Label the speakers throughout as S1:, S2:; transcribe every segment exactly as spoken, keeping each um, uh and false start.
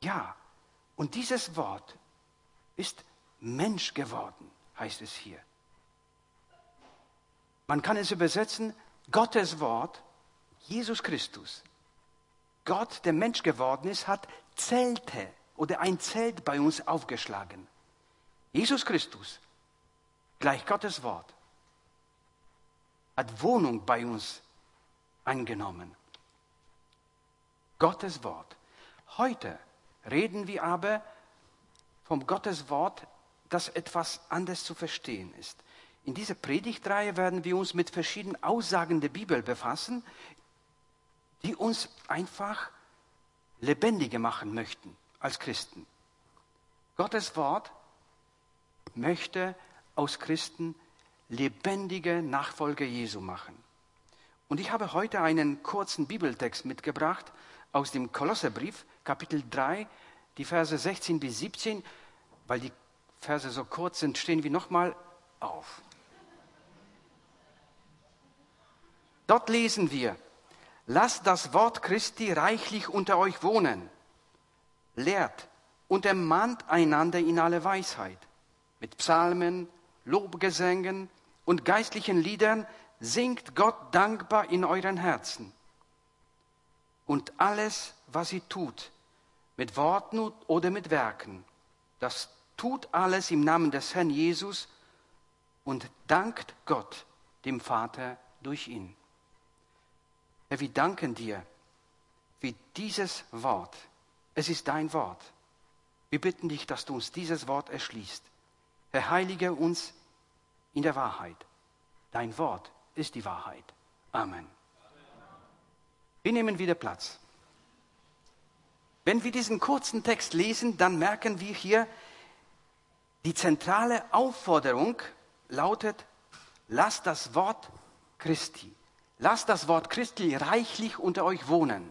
S1: Ja, und dieses Wort ist Mensch geworden, heißt es hier. Man kann es übersetzen, Gottes Wort, Jesus Christus. Gott, der Mensch geworden ist, hat Zelte oder ein Zelt bei uns aufgeschlagen. Jesus Christus, gleich Gottes Wort, hat Wohnung bei uns eingenommen. Gottes Wort. Heute reden wir aber vom Gottes Wort, das etwas anders zu verstehen ist. In dieser Predigtreihe werden wir uns mit verschiedenen Aussagen der Bibel befassen, die uns einfach lebendiger machen möchten als Christen. Gottes Wort möchte aus Christen lebendige Nachfolger Jesu machen. Und ich habe heute einen kurzen Bibeltext mitgebracht aus dem Kolosserbrief, Kapitel drei, die Verse sechzehn bis siebzehn. Weil die Verse so kurz sind, stehen wir nochmal auf. Dort lesen wir: Lasst das Wort Christi reichlich unter euch wohnen. Lehrt und ermahnt einander in alle Weisheit. Mit Psalmen, Lobgesängen und geistlichen Liedern singt Gott dankbar in euren Herzen. Und alles, was ihr tut, mit Worten oder mit Werken, das tut alles im Namen des Herrn Jesus und dankt Gott, dem Vater, durch ihn. Herr, wir danken dir für dieses Wort. Es ist dein Wort. Wir bitten dich, dass du uns dieses Wort erschließt. Herr, heilige uns in der Wahrheit. Dein Wort ist die Wahrheit. Amen. Wir nehmen wieder Platz. Wenn wir diesen kurzen Text lesen, dann merken wir hier, die zentrale Aufforderung lautet: Lasst das Wort Christi, lasst das Wort Christi reichlich unter euch wohnen.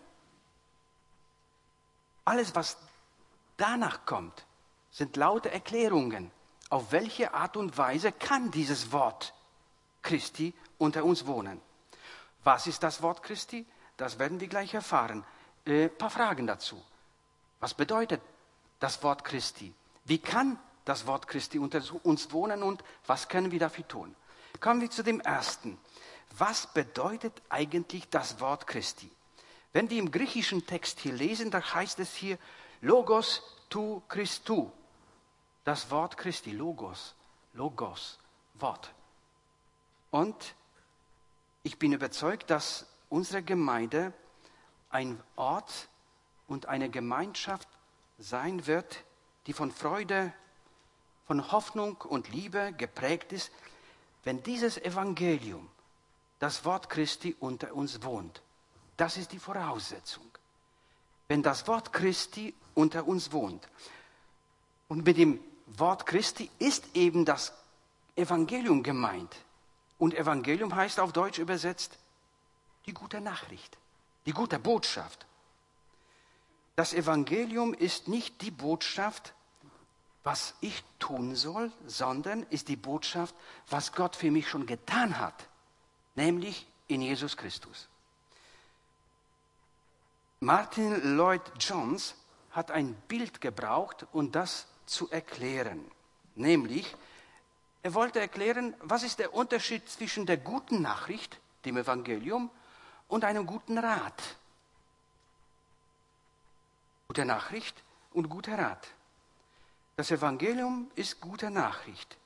S1: Alles, was danach kommt, sind laute Erklärungen. Auf welche Art und Weise kann dieses Wort Christi unter uns wohnen? Was ist das Wort Christi? Das werden wir gleich erfahren. Ein äh, paar Fragen dazu. Was bedeutet das Wort Christi? Wie kann das Wort Christi unter uns wohnen und was können wir dafür tun? Kommen wir zu dem ersten. Was bedeutet eigentlich das Wort Christi? Wenn wir im griechischen Text hier lesen, da heißt es hier Logos tu Christou. Das Wort Christi, Logos, Logos, Wort. Und ich bin überzeugt, dass unsere Gemeinde ein Ort und eine Gemeinschaft sein wird, die von Freude, von Hoffnung und Liebe geprägt ist, wenn dieses Evangelium, das Wort Christi, unter uns wohnt. Das ist die Voraussetzung. Wenn das Wort Christi unter uns wohnt. Und mit dem Wort Christi ist eben das Evangelium gemeint. Und Evangelium heißt auf Deutsch übersetzt die gute Nachricht, die gute Botschaft. Das Evangelium ist nicht die Botschaft, was ich tun soll, sondern ist die Botschaft, was Gott für mich schon getan hat, nämlich in Jesus Christus. Martin Lloyd Jones hat ein Bild gebraucht, um das zu erklären. Nämlich, er wollte erklären, was ist der Unterschied zwischen der guten Nachricht, dem Evangelium, und einem guten Rat. Gute Nachricht und guter Rat. Das Evangelium ist gute Nachricht.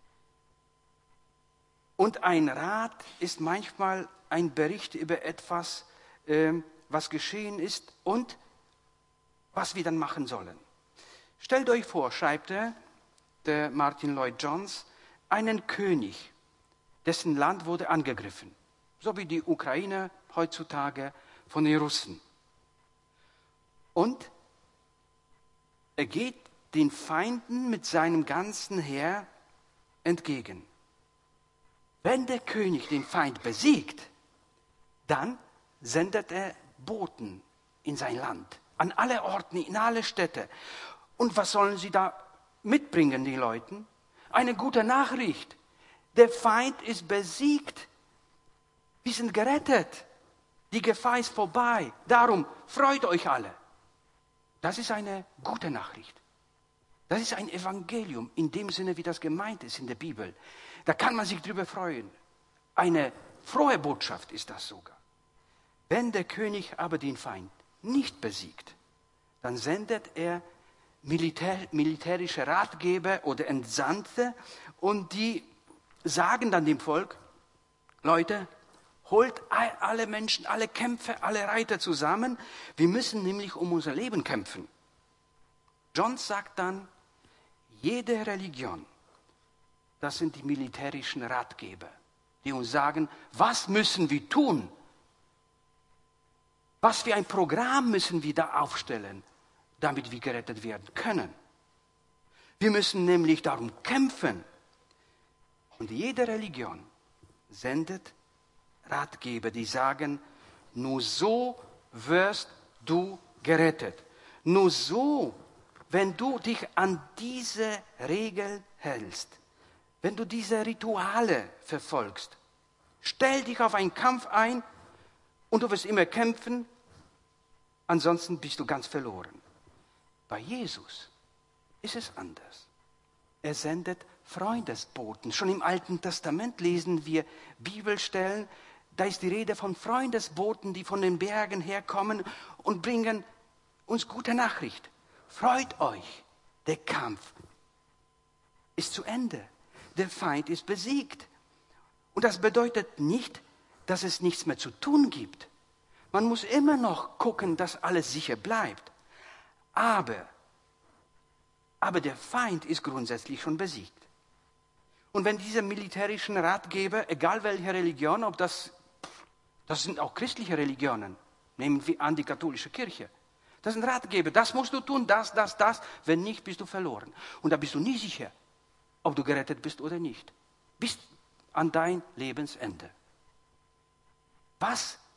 S1: Und ein Rat ist manchmal ein Bericht über etwas, äh, was geschehen ist und was wir dann machen sollen. Stellt euch vor, schreibt er, der Martin Lloyd Jones, einen König, dessen Land wurde angegriffen, so wie die Ukraine heutzutage von den Russen. Und er geht den Feinden mit seinem ganzen Heer entgegen. Wenn der König den Feind besiegt, dann sendet er Boten in sein Land, an alle Orten, in alle Städte. Und was sollen sie da mitbringen, die Leute? Eine gute Nachricht. Der Feind ist besiegt. Wir sind gerettet. Die Gefahr ist vorbei. Darum freut euch alle. Das ist eine gute Nachricht. Das ist ein Evangelium in dem Sinne, wie das gemeint ist in der Bibel. Da kann man sich drüber freuen. Eine frohe Botschaft ist das sogar. Wenn der König aber den Feind nicht besiegt, dann sendet er Militär, militärische Ratgeber oder Entsandte und die sagen dann dem Volk, Leute, holt alle Menschen, alle Kämpfer, alle Reiter zusammen. Wir müssen nämlich um unser Leben kämpfen. John sagt dann, jede Religion, das sind die militärischen Ratgeber, die uns sagen, was müssen wir tun? Was für ein Programm müssen wir da aufstellen, damit wir gerettet werden können? Wir müssen nämlich darum kämpfen. Und jede Religion sendet Ratgeber, die sagen, nur so wirst du gerettet. Nur so, wenn du dich an diese Regel hältst, wenn du diese Rituale verfolgst, stell dich auf einen Kampf ein und du wirst immer kämpfen, ansonsten bist du ganz verloren. Bei Jesus ist es anders. Er sendet Freundesboten. Schon im Alten Testament lesen wir Bibelstellen, da ist die Rede von Freundesboten, die von den Bergen herkommen und bringen uns gute Nachricht. Freut euch, der Kampf ist zu Ende. Der Feind ist besiegt. Und das bedeutet nicht, dass es nichts mehr zu tun gibt. Man muss immer noch gucken, dass alles sicher bleibt. Aber, aber der Feind ist grundsätzlich schon besiegt. Und wenn diese militärischen Ratgeber, egal welche Religion, ob das, das sind auch christliche Religionen, nehmen wir an die katholische Kirche, das sind Ratgeber, das musst du tun, das, das, das, wenn nicht, bist du verloren. Und da bist du nie sicher, ob du gerettet bist oder nicht. Bis an dein Lebensende. Was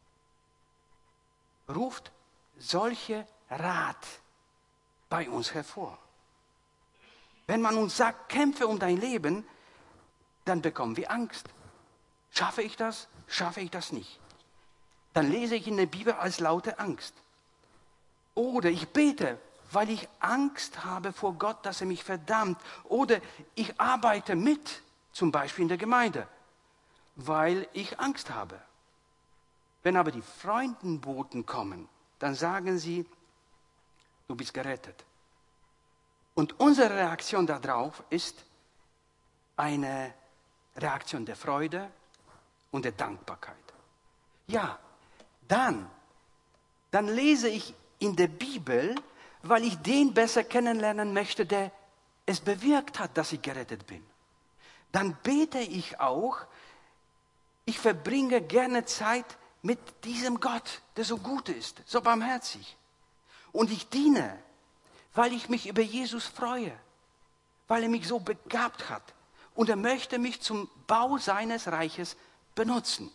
S1: ruft solche Rat bei uns hervor? Wenn man uns sagt, kämpfe um dein Leben, dann bekommen wir Angst. Schaffe ich das? Schaffe ich das nicht? Dann lese ich in der Bibel als laute Angst. Oder ich bete, weil ich Angst habe vor Gott, dass er mich verdammt. Oder ich arbeite mit, zum Beispiel in der Gemeinde, weil ich Angst habe. Wenn aber die Freundenboten kommen, dann sagen sie, du bist gerettet. Und unsere Reaktion darauf ist eine Reaktion der Freude und der Dankbarkeit. Ja, dann, dann lese ich in der Bibel, weil ich den besser kennenlernen möchte, der es bewirkt hat, dass ich gerettet bin. Dann bete ich auch, ich verbringe gerne Zeit mit diesem Gott, der so gut ist, so barmherzig. Und ich diene, weil ich mich über Jesus freue, weil er mich so begabt hat. Und er möchte mich zum Bau seines Reiches benutzen.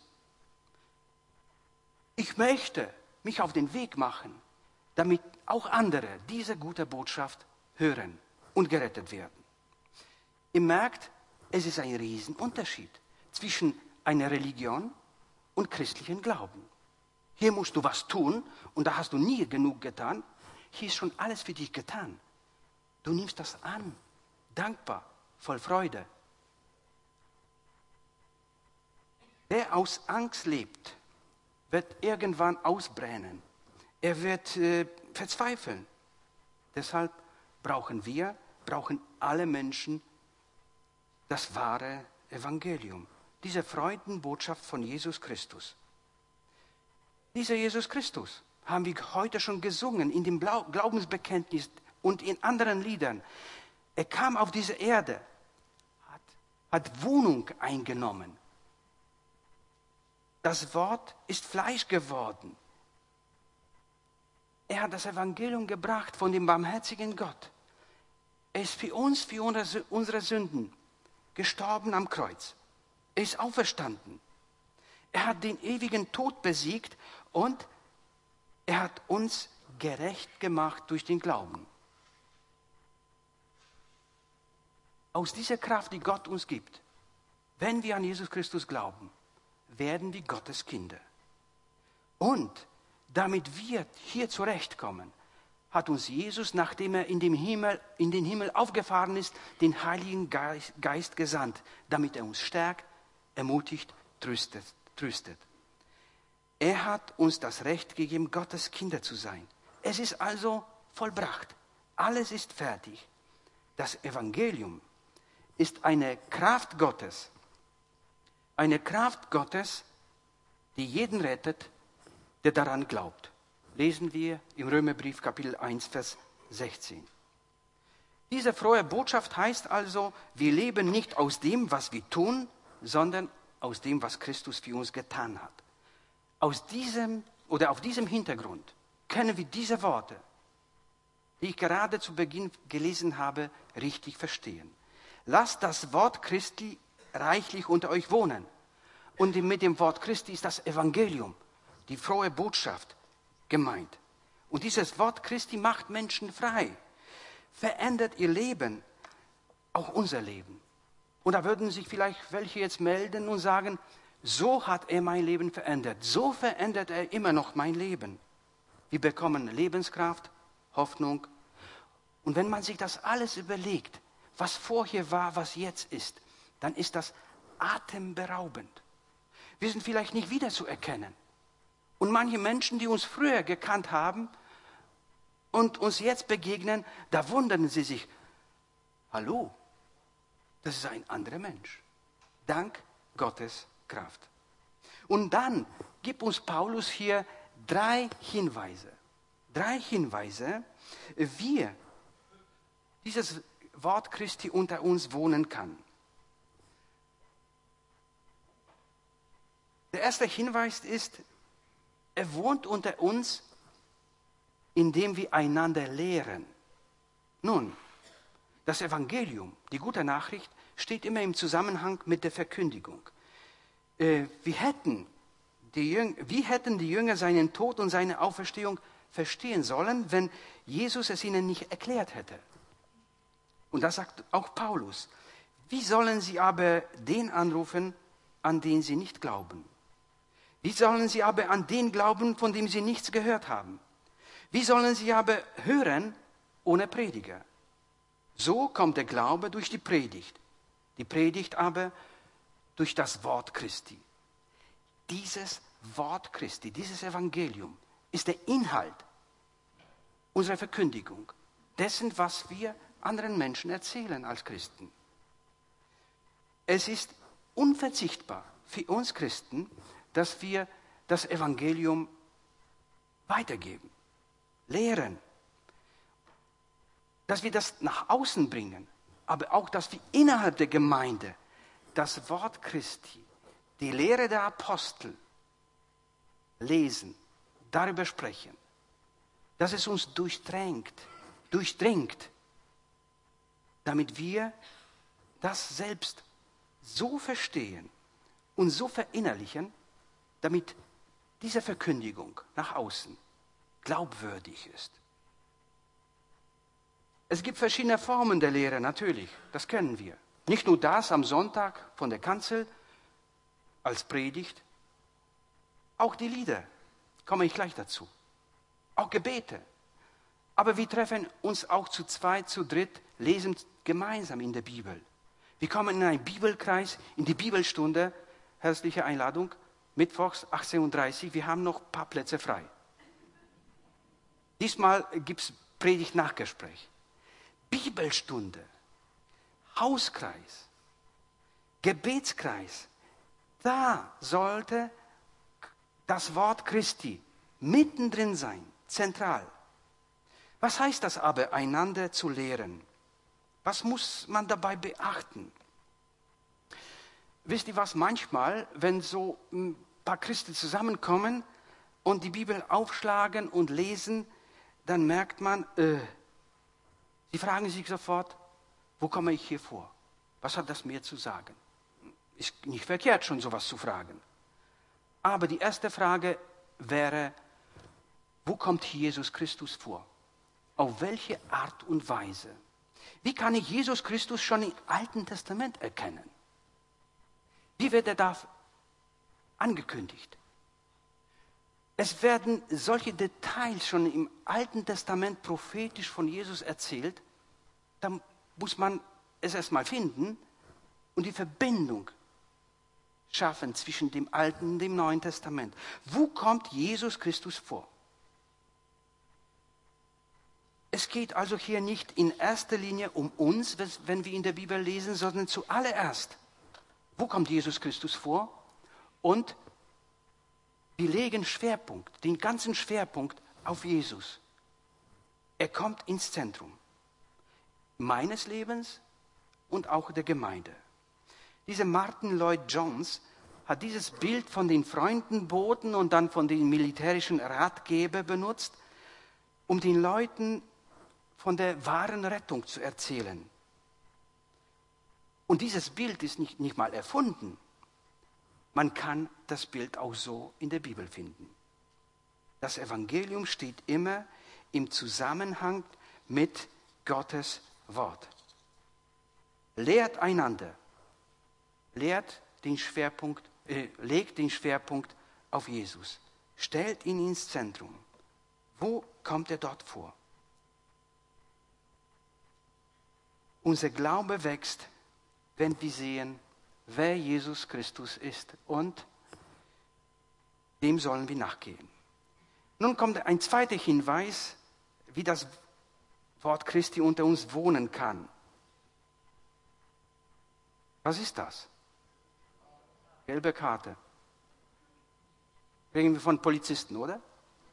S1: Ich möchte mich auf den Weg machen, damit auch andere diese gute Botschaft hören und gerettet werden. Ihr merkt, es ist ein Riesenunterschied zwischen einer Religion und christlichen Glauben. Hier musst du was tun und da hast du nie genug getan. Hier ist schon alles für dich getan. Du nimmst das an, dankbar, voll Freude. Wer aus Angst lebt, wird irgendwann ausbrennen. Er wird äh, verzweifeln. Deshalb brauchen wir, brauchen alle Menschen das wahre Evangelium. Diese Freudenbotschaft von Jesus Christus. Dieser Jesus Christus haben wir heute schon gesungen in dem Glaubensbekenntnis und in anderen Liedern. Er kam auf diese Erde, hat, hat Wohnung eingenommen. Das Wort ist Fleisch geworden. Er hat das Evangelium gebracht von dem barmherzigen Gott. Er ist für uns, für unsere Sünden gestorben am Kreuz. Er ist auferstanden. Er hat den ewigen Tod besiegt und er hat uns gerecht gemacht durch den Glauben. Aus dieser Kraft, die Gott uns gibt, wenn wir an Jesus Christus glauben, werden wir Gottes Kinder. Und damit wir hier zurechtkommen, hat uns Jesus, nachdem er in, dem Himmel, in den Himmel aufgefahren ist, den Heiligen Geist, Geist gesandt, damit er uns stärkt, ermutigt, tröstet, tröstet. Er hat uns das Recht gegeben, Gottes Kinder zu sein. Es ist also vollbracht. Alles ist fertig. Das Evangelium ist eine Kraft Gottes. Eine Kraft Gottes, die jeden rettet, der daran glaubt. Lesen wir im Römerbrief Kapitel eins, Vers sechzehn. Diese frohe Botschaft heißt also, wir leben nicht aus dem, was wir tun, sondern aus dem, was Christus für uns getan hat. Aus diesem oder auf diesem Hintergrund können wir diese Worte, die ich gerade zu Beginn gelesen habe, richtig verstehen. Lasst das Wort Christi reichlich unter euch wohnen. Und mit dem Wort Christi ist das Evangelium, die frohe Botschaft, gemeint. Und dieses Wort Christi macht Menschen frei, verändert ihr Leben, auch unser Leben. Und da würden sich vielleicht welche jetzt melden und sagen, so hat er mein Leben verändert, so verändert er immer noch mein Leben. Wir bekommen Lebenskraft, Hoffnung. Und wenn man sich das alles überlegt, was vorher war, was jetzt ist, dann ist das atemberaubend. Wir sind vielleicht nicht wiederzuerkennen. Und manche Menschen, die uns früher gekannt haben und uns jetzt begegnen, da wundern sie sich, hallo, das ist ein anderer Mensch. Dank Gottes Kraft. Und dann gibt uns Paulus hier drei Hinweise. Drei Hinweise, wie dieses Wort Christi unter uns wohnen kann. Der erste Hinweis ist, er wohnt unter uns, indem wir einander lehren. Nun, das Evangelium, die gute Nachricht, steht immer im Zusammenhang mit der Verkündigung. Äh, wie, hätten die Jünger, wie hätten die Jünger seinen Tod und seine Auferstehung verstehen sollen, wenn Jesus es ihnen nicht erklärt hätte? Und das sagt auch Paulus. Wie sollen sie aber den anrufen, an den sie nicht glauben? Wie sollen sie aber an den glauben, von dem sie nichts gehört haben? Wie sollen sie aber hören ohne Prediger? So kommt der Glaube durch die Predigt, die Predigt aber durch das Wort Christi. Dieses Wort Christi, dieses Evangelium ist der Inhalt unserer Verkündigung, dessen, was wir anderen Menschen erzählen als Christen. Es ist unverzichtbar für uns Christen, dass wir das Evangelium weitergeben, lehren, dass wir das nach außen bringen, aber auch, dass wir innerhalb der Gemeinde das Wort Christi, die Lehre der Apostel lesen, darüber sprechen, dass es uns durchdrängt, durchdringt, damit wir das selbst so verstehen und so verinnerlichen, damit diese Verkündigung nach außen glaubwürdig ist. Es gibt verschiedene Formen der Lehre, natürlich, das kennen wir. Nicht nur das am Sonntag von der Kanzel als Predigt, auch die Lieder, komme ich gleich dazu. Auch Gebete. Aber wir treffen uns auch zu zweit, zu dritt, lesen gemeinsam in der Bibel. Wir kommen in einen Bibelkreis, in die Bibelstunde, herzliche Einladung, mittwochs achtzehn Uhr dreißig, wir haben noch ein paar Plätze frei. Diesmal gibt es Predigt-Nachgespräch. Bibelstunde, Hauskreis, Gebetskreis, da sollte das Wort Christi mittendrin sein, zentral. Was heißt das aber, einander zu lehren? Was muss man dabei beachten? Wisst ihr was, manchmal, wenn so ein paar Christen zusammenkommen und die Bibel aufschlagen und lesen, dann merkt man, äh, sie fragen sich sofort, wo komme ich hier vor? Was hat das mir zu sagen? Ist nicht verkehrt, schon sowas zu fragen. Aber die erste Frage wäre, wo kommt Jesus Christus vor? Auf welche Art und Weise? Wie kann ich Jesus Christus schon im Alten Testament erkennen? Wie wird er da angekündigt? Es werden solche Details schon im Alten Testament prophetisch von Jesus erzählt. Da muss man es erstmal finden und die Verbindung schaffen zwischen dem Alten und dem Neuen Testament. Wo kommt Jesus Christus vor? Es geht also hier nicht in erster Linie um uns, wenn wir in der Bibel lesen, sondern zuallererst, wo kommt Jesus Christus vor? Und wir legen Schwerpunkt, den ganzen Schwerpunkt auf Jesus. Er kommt ins Zentrum meines Lebens und auch der Gemeinde. Dieser Martin Lloyd-Jones hat dieses Bild von den Freundenbooten und dann von den militärischen Ratgebern benutzt, um den Leuten von der wahren Rettung zu erzählen. Und dieses Bild ist nicht, nicht mal erfunden. Man kann das Bild auch so in der Bibel finden. Das Evangelium steht immer im Zusammenhang mit Gottes Wort. Lehrt einander, lehrt den Schwerpunkt, äh, legt den Schwerpunkt auf Jesus, stellt ihn ins Zentrum. Wo kommt er dort vor? Unser Glaube wächst, wenn wir sehen, wer Jesus Christus ist, und dem sollen wir nachgehen. Nun kommt ein zweiter Hinweis, wie das Wort Christi unter uns wohnen kann. Was ist das? Gelbe Karte. Reden wir von Polizisten, oder?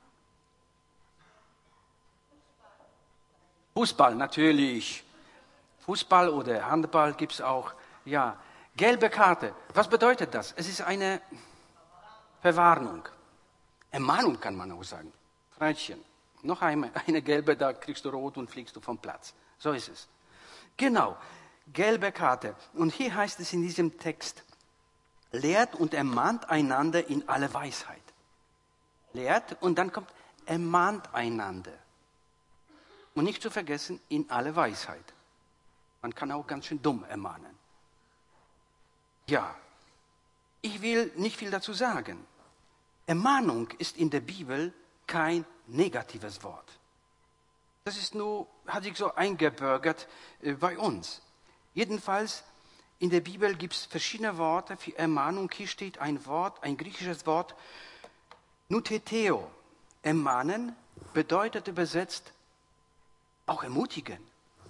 S1: Fußball, natürlich. Fußball oder Handball gibt es auch. Ja, gelbe Karte. Was bedeutet das? Es ist eine Verwarnung. Ermahnung kann man auch sagen. Freundchen, noch eine, eine gelbe, da kriegst du rot und fliegst du vom Platz. So ist es. Genau, gelbe Karte. Und hier heißt es in diesem Text, lehrt und ermahnt einander in alle Weisheit. Lehrt und dann kommt ermahnt einander. Und nicht zu vergessen, in alle Weisheit. Man kann auch ganz schön dumm ermahnen. Ja, ich will nicht viel dazu sagen. Ermahnung ist in der Bibel kein negatives Wort. Das ist nur, hat sich so eingebürgert äh, bei uns. Jedenfalls, in der Bibel gibt es verschiedene Worte für Ermahnung. Hier steht ein Wort, ein griechisches Wort, nuteteo. Ermahnen bedeutet übersetzt auch ermutigen.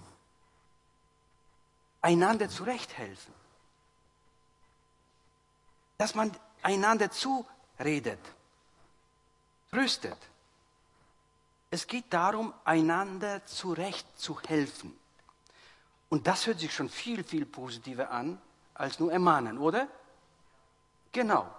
S1: Einander zurechthelfen. Dass man einander zuredet, tröstet. Es geht darum, einander zurechtzuhelfen. Und das hört sich schon viel, viel positiver an, als nur ermahnen, oder? Genau.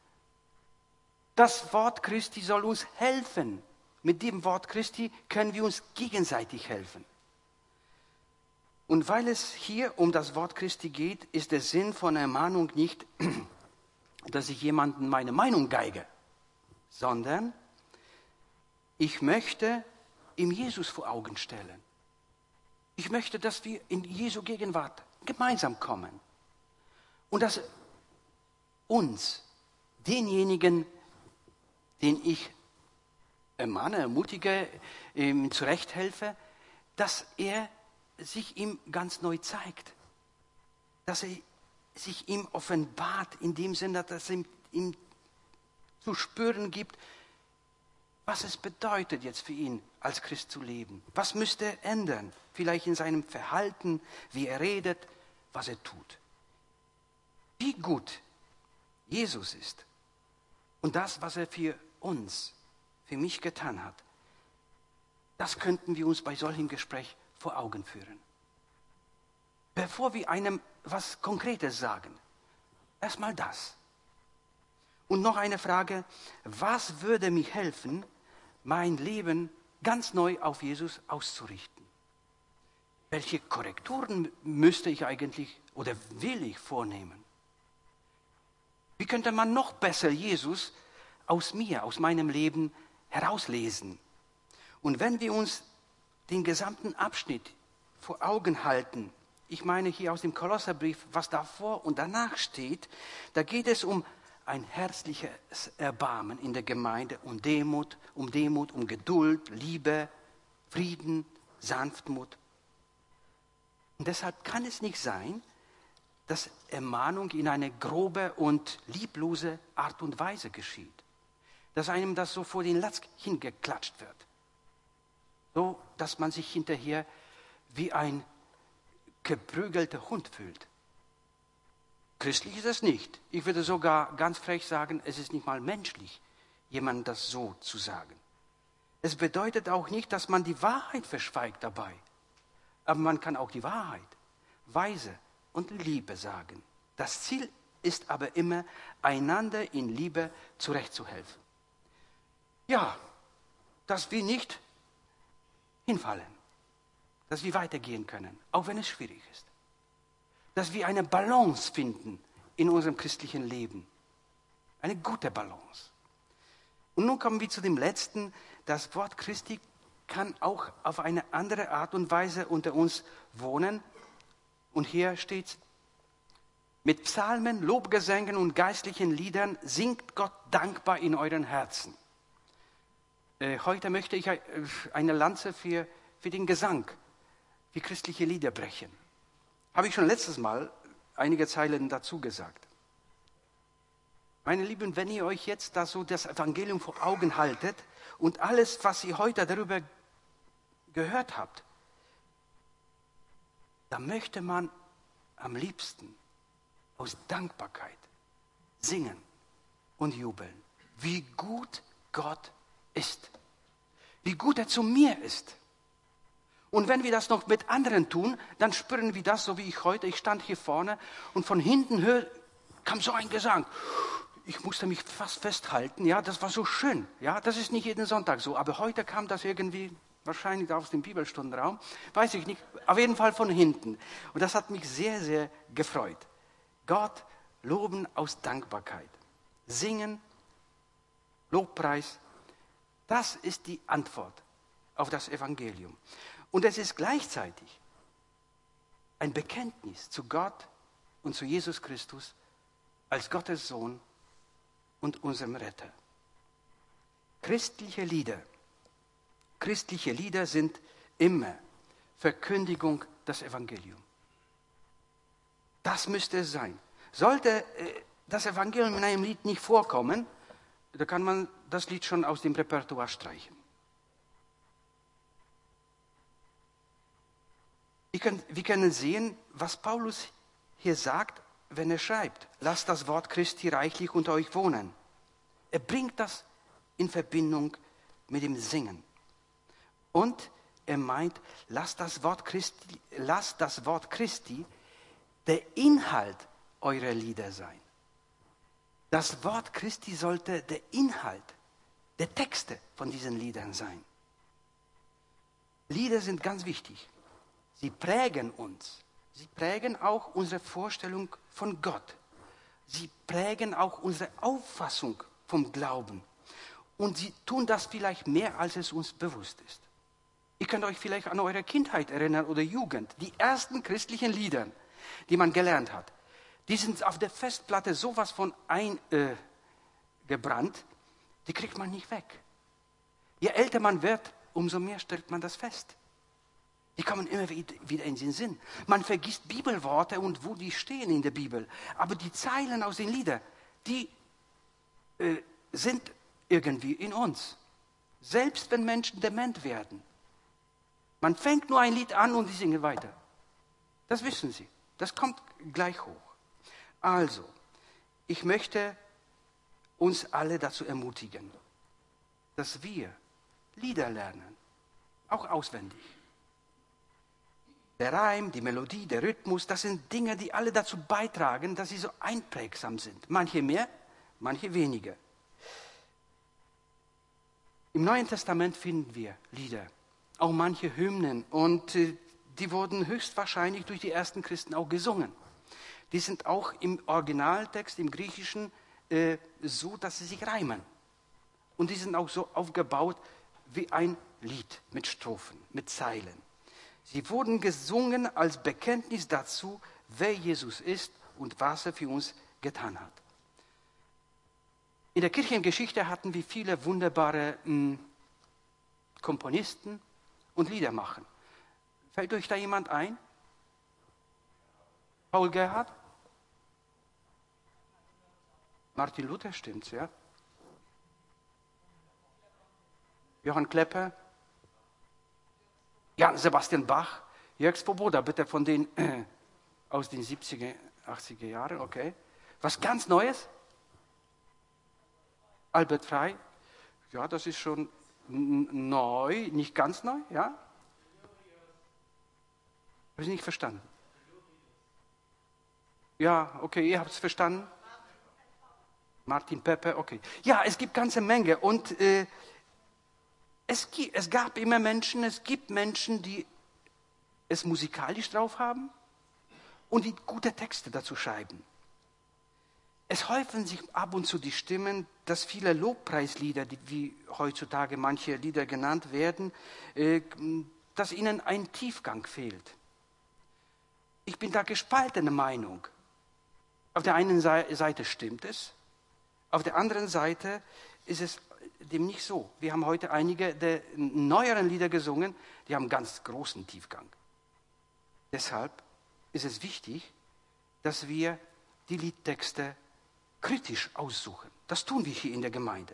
S1: Das Wort Christi soll uns helfen. Mit dem Wort Christi können wir uns gegenseitig helfen. Und weil es hier um das Wort Christi geht, ist der Sinn von Ermahnung nicht, dass ich jemandem meine Meinung geige, sondern ich möchte ihm Jesus vor Augen stellen. Ich möchte, dass wir in Jesu Gegenwart gemeinsam kommen. Und dass uns, denjenigen, den ich ermahne, ermutige, ihm zurechthelfe, dass er sich ihm ganz neu zeigt. Dass er sich ihm offenbart, in dem Sinne, dass er ihm zu spüren gibt, was es bedeutet jetzt für ihn, als Christ zu leben. Was müsste er ändern? Vielleicht in seinem Verhalten, wie er redet, was er tut. Wie gut Jesus ist und das, was er für uns, für mich getan hat, das könnten wir uns bei solchem Gespräch vor Augen führen. Bevor wir einem was Konkretes sagen, erstmal das. Und noch eine Frage, was würde mir helfen, mein Leben ganz neu auf Jesus auszurichten? Welche Korrekturen müsste ich eigentlich oder will ich vornehmen? Wie könnte man noch besser Jesus aus mir, aus meinem Leben herauslesen? Und wenn wir uns den gesamten Abschnitt vor Augen halten, ich meine hier aus dem Kolosserbrief, was davor und danach steht, da geht es um ein herzliches Erbarmen in der Gemeinde und Demut, um Demut, um Geduld, Liebe, Frieden, Sanftmut. Und deshalb kann es nicht sein, dass Ermahnung in eine grobe und lieblose Art und Weise geschieht. Dass einem das so vor den Latz hingeklatscht wird. So, dass man sich hinterher wie ein geprügelter Hund fühlt. Christlich ist es nicht. Ich würde sogar ganz frech sagen, es ist nicht mal menschlich, jemandem das so zu sagen. Es bedeutet auch nicht, dass man die Wahrheit verschweigt dabei. Aber man kann auch die Wahrheit weise und Liebe sagen. Das Ziel ist aber immer, einander in Liebe zurechtzuhelfen. Ja, dass wir nicht hinfallen, dass wir weitergehen können, auch wenn es schwierig ist. Dass wir eine Balance finden in unserem christlichen Leben. Eine gute Balance. Und nun kommen wir zu dem letzten. Das Wort Christi kann auch auf eine andere Art und Weise unter uns wohnen. Und hier steht: Mit Psalmen, Lobgesängen und geistlichen Liedern singt Gott dankbar in euren Herzen. Äh, heute möchte ich eine Lanze für, für den Gesang, für christliche Lieder brechen. Habe ich schon letztes Mal einige Zeilen dazu gesagt. Meine Lieben, wenn ihr euch jetzt da so das Evangelium vor Augen haltet und alles, was ihr heute darüber gehört habt, da möchte man am liebsten aus Dankbarkeit singen und jubeln, wie gut Gott ist, wie gut er zu mir ist. Und wenn wir das noch mit anderen tun, dann spüren wir das, so wie ich heute. Ich stand hier vorne und von hinten hör, kam so ein Gesang. Ich musste mich fast festhalten. Ja, das war so schön. Ja, das ist nicht jeden Sonntag so. Aber heute kam das irgendwie, wahrscheinlich aus dem Bibelstundenraum, weiß ich nicht. Auf jeden Fall von hinten. Und das hat mich sehr, sehr gefreut. Gott loben aus Dankbarkeit. Singen, Lobpreis. Das ist die Antwort auf das Evangelium. Und es ist gleichzeitig ein Bekenntnis zu Gott und zu Jesus Christus als Gottes Sohn und unserem Retter. Christliche Lieder, christliche Lieder sind immer Verkündigung des Evangeliums. Das müsste es sein. Sollte das Evangelium in einem Lied nicht vorkommen, da kann man das Lied schon aus dem Repertoire streichen. Wir können sehen, was Paulus hier sagt, wenn er schreibt: Lasst das Wort Christi reichlich unter euch wohnen. Er bringt das in Verbindung mit dem Singen. Und er meint, lasst das Wort Christi, lasst das Wort Christi der Inhalt eurer Lieder sein. Das Wort Christi sollte der Inhalt der Texte von diesen Liedern sein. Lieder sind ganz wichtig. Sie prägen uns. Sie prägen auch unsere Vorstellung von Gott. Sie prägen auch unsere Auffassung vom Glauben. Und sie tun das vielleicht mehr, als es uns bewusst ist. Ihr könnt euch vielleicht an eure Kindheit erinnern oder Jugend. Die ersten christlichen Lieder, die man gelernt hat, die sind auf der Festplatte sowas von eingebrannt, äh, die kriegt man nicht weg. Je älter man wird, umso mehr stellt man das fest. Die kommen immer wieder in den Sinn. Man vergisst Bibelworte und wo die stehen in der Bibel. Aber die Zeilen aus den Liedern, die äh, sind irgendwie in uns. Selbst wenn Menschen dement werden. Man fängt nur ein Lied an und die singen weiter. Das wissen sie. Das kommt gleich hoch. Also, ich möchte uns alle dazu ermutigen, dass wir Lieder lernen, auch auswendig. Der Reim, die Melodie, der Rhythmus, das sind Dinge, die alle dazu beitragen, dass sie so einprägsam sind. Manche mehr, manche weniger. Im Neuen Testament finden wir Lieder, auch manche Hymnen, und äh, die wurden höchstwahrscheinlich durch die ersten Christen auch gesungen. Die sind auch im Originaltext, im Griechischen, äh, so, dass sie sich reimen. Und die sind auch so aufgebaut wie ein Lied mit Strophen, mit Zeilen. Sie wurden gesungen als Bekenntnis dazu, wer Jesus ist und was er für uns getan hat. In der Kirchengeschichte hatten wir viele wunderbare mh, Komponisten und Liedermacher. Fällt euch da jemand ein? Paul Gerhardt? Martin Luther, stimmt's, ja? Johann Klepper? Jan Sebastian Bach? Jörg Svoboda, bitte von den äh, aus den siebziger, achtziger Jahren, okay. Was ganz Neues? Albert Frey? Ja, das ist schon neu, nicht ganz neu, ja? Habe ich nicht verstanden. Ja, okay, ihr habt es verstanden. Martin Pepper, okay. Ja, es gibt ganze Menge und äh, es, es gab immer Menschen, es gibt Menschen, die es musikalisch drauf haben und die gute Texte dazu schreiben. Es häufen sich ab und zu die Stimmen, dass viele Lobpreislieder, die, wie heutzutage manche Lieder genannt werden, äh, dass ihnen ein Tiefgang fehlt. Ich bin da gespaltener Meinung. Auf der einen Seite stimmt es, auf der anderen Seite ist es dem nicht so. Wir haben heute einige der neueren Lieder gesungen, die haben ganz großen Tiefgang. Deshalb ist es wichtig, dass wir die Liedtexte kritisch aussuchen. Das tun wir hier in der Gemeinde.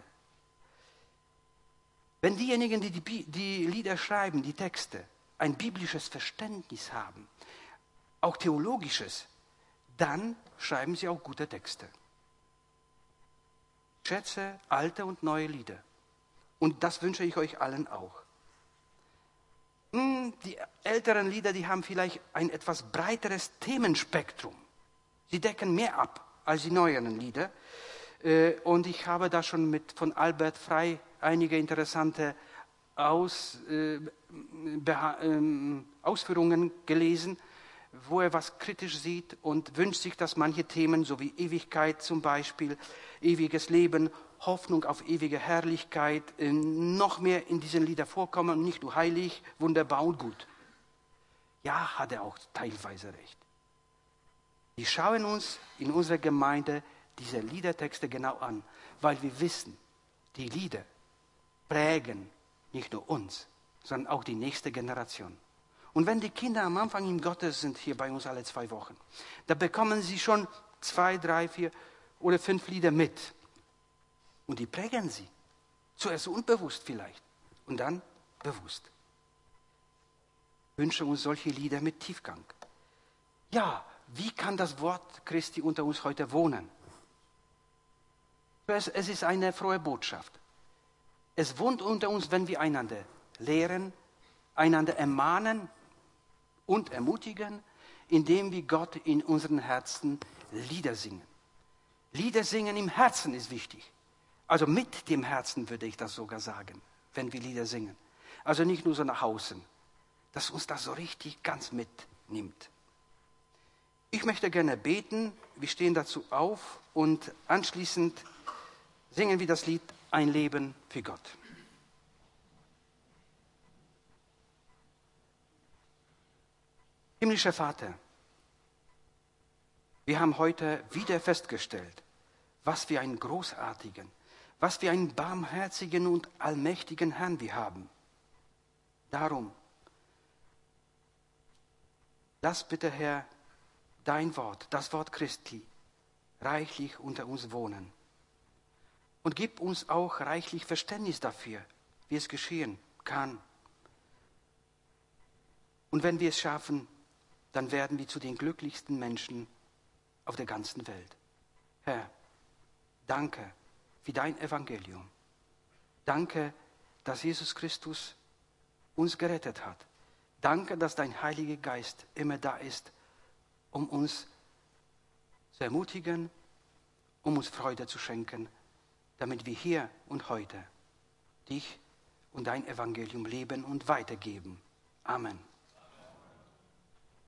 S1: Wenn diejenigen, die die, die Lieder schreiben, die Texte, ein biblisches Verständnis haben, auch theologisches, dann schreiben sie auch gute Texte. Ich schätze alte und neue Lieder. Und das wünsche ich euch allen auch. Die älteren Lieder, die haben vielleicht ein etwas breiteres Themenspektrum. Sie decken mehr ab als die neueren Lieder. Und ich habe da schon mit von Albert Frey einige interessante Aus, äh, äh, Ausführungen gelesen, wo er was kritisch sieht und wünscht sich, dass manche Themen, so wie Ewigkeit zum Beispiel, ewiges Leben, Hoffnung auf ewige Herrlichkeit, noch mehr in diesen Liedern vorkommen, nicht nur heilig, wunderbar und gut. Ja, hat er auch teilweise recht. Wir schauen uns in unserer Gemeinde diese Liedertexte genau an, weil wir wissen, die Lieder prägen nicht nur uns, sondern auch die nächste Generation. Und wenn die Kinder am Anfang im Gottes sind, hier bei uns alle zwei Wochen, da bekommen sie schon zwei, drei, vier oder fünf Lieder mit. Und die prägen sie. Zuerst unbewusst vielleicht und dann bewusst. Ich wünsche uns solche Lieder mit Tiefgang. Ja, wie kann das Wort Christi unter uns heute wohnen? Es ist eine frohe Botschaft. Es wohnt unter uns, wenn wir einander lehren, einander ermahnen und ermutigen, indem wir Gott in unseren Herzen Lieder singen. Lieder singen im Herzen ist wichtig. Also mit dem Herzen würde ich das sogar sagen, wenn wir Lieder singen. Also nicht nur so nach außen, dass uns das so richtig ganz mitnimmt. Ich möchte gerne beten, wir stehen dazu auf und anschließend singen wir das Lied Ein Leben für Gott. Himmlischer Vater, wir haben heute wieder festgestellt, was für einen großartigen, was für einen barmherzigen und allmächtigen Herrn wir haben. Darum, lass bitte, Herr, dein Wort, das Wort Christi, reichlich unter uns wohnen. Und gib uns auch reichlich Verständnis dafür, wie es geschehen kann. Und wenn wir es schaffen, dann werden wir zu den glücklichsten Menschen auf der ganzen Welt. Herr, danke für dein Evangelium. Danke, dass Jesus Christus uns gerettet hat. Danke, dass dein Heiliger Geist immer da ist, um uns zu ermutigen, um uns Freude zu schenken, damit wir hier und heute dich und dein Evangelium leben und weitergeben. Amen.